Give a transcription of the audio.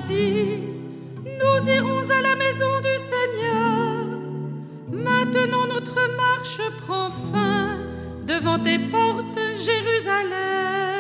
dit, nous irons à la maison du Seigneur. Maintenant notre marche prend fin devant tes portes, Jérusalem.